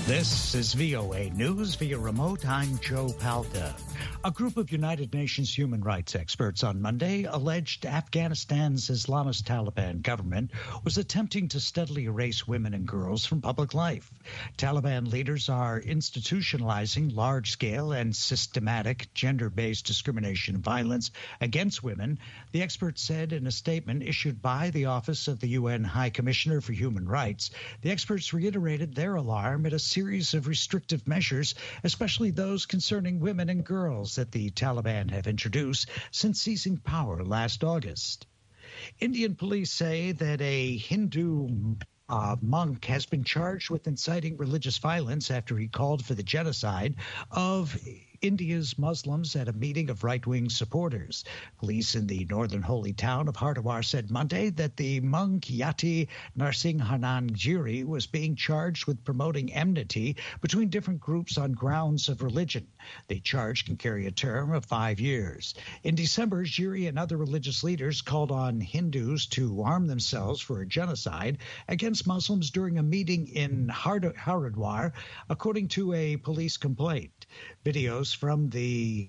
This is VOA News via remote. I'm Joe Palca. A group of United Nations human rights experts on Monday alleged Afghanistan's Islamist Taliban government was attempting to steadily erase women and girls from public life. Taliban leaders are institutionalizing large-scale and systematic gender-based discrimination and violence against women, the experts said in a statement issued by the Office of the UN High Commissioner for Human Rights. The experts reiterated their alarm at a series of restrictive measures, especially those concerning women and girls that the Taliban have introduced since seizing power last August. Indian police say that a Hindu monk has been charged with inciting religious violence after he called for the genocide of India's Muslims at a meeting of right-wing supporters. Police in the northern holy town of Hardwar said Monday that the monk Yati Narsinghanan Giri was being charged with promoting enmity between different groups on grounds of religion. The charge can carry a term of 5 years. In December, Giri and other religious leaders called on Hindus to arm themselves for a genocide against Muslims during a meeting in Hardwar, according to a police complaint. Videos from the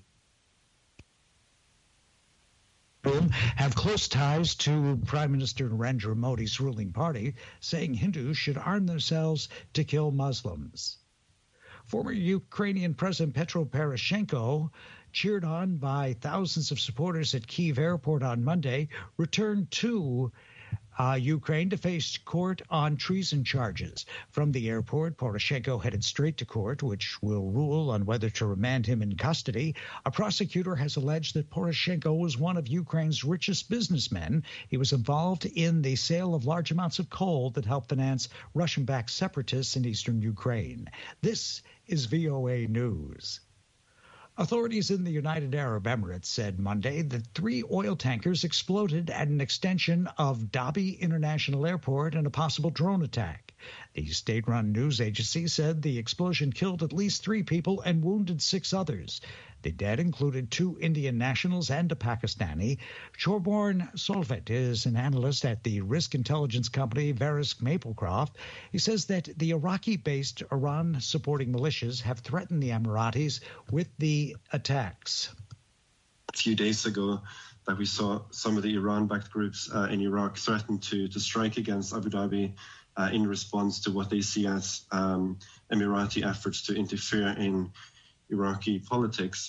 room have close ties to Prime Minister Narendra Modi's ruling party, saying Hindus should arm themselves to kill Muslims. Former Ukrainian President Petro Poroshenko, cheered on by thousands of supporters at Kyiv airport on Monday, returned to Ukraine to face court on treason charges. From the airport, Poroshenko headed straight to court, which will rule on whether to remand him in custody. A prosecutor has alleged that Poroshenko was one of Ukraine's richest businessmen. He was involved in the sale of large amounts of coal that helped finance Russian-backed separatists in eastern Ukraine. This is VOA News. Authorities in the United Arab Emirates said Monday that 3 oil tankers exploded at an extension of Dhabi International Airport in a possible drone attack. The state-run news agency said the explosion killed at least 3 people and wounded 6 others. The dead included 2 Indian nationals and a Pakistani. Shorborn Solvet is an analyst at the risk intelligence company Verisk Maplecroft. He says that the Iraqi-based Iran-supporting militias have threatened the Emiratis with the attacks. A few days ago, that we saw some of the Iran-backed groups in Iraq threaten to strike against Abu Dhabi in response to what they see as Emirati efforts to interfere in Iraqi politics.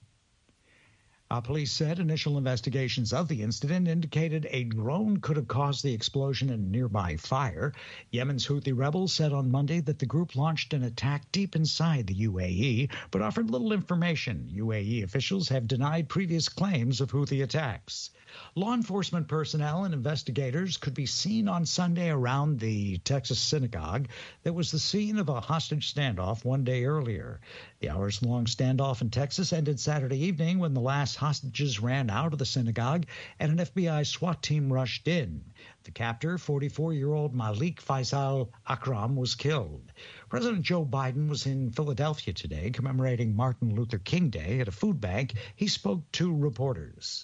Police said initial investigations of the incident indicated a drone could have caused the explosion in a nearby fire. Yemen's Houthi rebels said on Monday that the group launched an attack deep inside the UAE, but offered little information. UAE officials have denied previous claims of Houthi attacks. Law enforcement personnel and investigators could be seen on Sunday around the Texas synagogue that was the scene of a hostage standoff one day earlier. The hours-long standoff in Texas ended Saturday evening when the last hostages ran out of the synagogue and an FBI SWAT team rushed in. The captor, 44-year-old Malik Faisal Akram, was killed. President Joe Biden was in Philadelphia today commemorating Martin Luther King Day at a food bank. He spoke to reporters.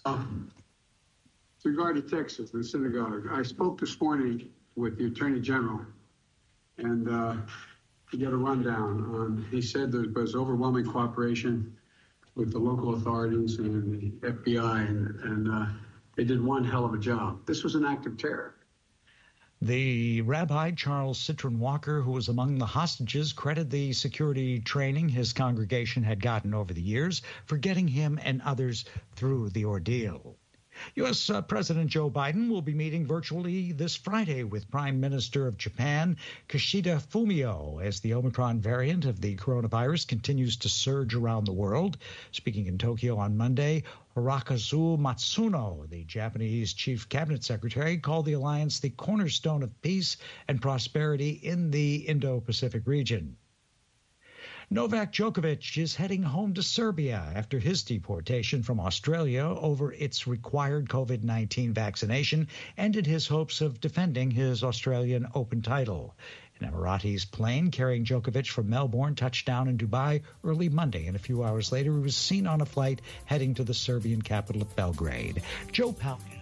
With regard to Texas, the synagogue, I spoke this morning with the Attorney General, and he got a rundown. He said there was overwhelming cooperation with the local authorities and the FBI, and they did one hell of a job. This was an act of terror. The Rabbi Charles Citron Walker, who was among the hostages, credited the security training his congregation had gotten over the years for getting him and others through the ordeal. U.S. President Joe Biden will be meeting virtually this Friday with Prime Minister of Japan, Kishida Fumio, as the Omicron variant of the coronavirus continues to surge around the world. Speaking in Tokyo on Monday, Hirokazu Matsuno, the Japanese chief cabinet secretary, called the alliance the cornerstone of peace and prosperity in the Indo-Pacific region. Novak Djokovic is heading home to Serbia after his deportation from Australia over its required COVID-19 vaccination ended his hopes of defending his Australian Open title. An Emiratis plane carrying Djokovic from Melbourne touched down in Dubai early Monday, and a few hours later he was seen on a flight heading to the Serbian capital of Belgrade. Joe Palca.